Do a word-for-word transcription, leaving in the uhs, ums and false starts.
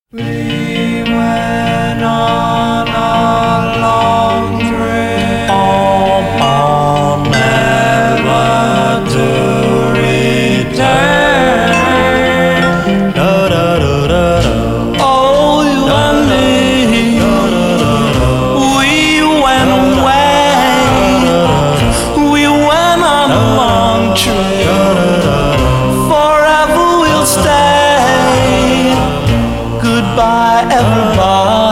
We went on a long trip, never to return. Oh, you and me, we went away. We went on a long trip, forever we'll stay. Goodbye, everybody.